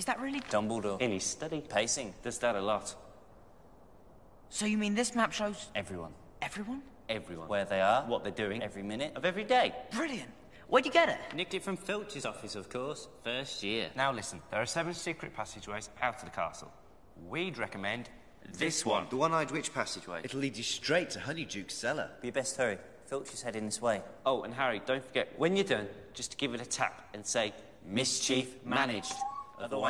Is that really... Dumbledore. In his study. Pacing. Does that a lot. So you mean this map shows... Everyone. everyone? Everyone. Where they are. What they're doing. Every minute. Of every day. Brilliant. Where'd you get it? Nicked it from Filch's office, of course. First year. Now listen, there are 7 secret passageways out of the castle. We'd recommend this one. The one-eyed witch passageway. It'll lead you straight to Honeyduke's cellar. Be your best hurry. Filch is heading this way. Oh, and Harry, don't forget, when you're done, just give it a tap and say, Mischief managed. Otherwise...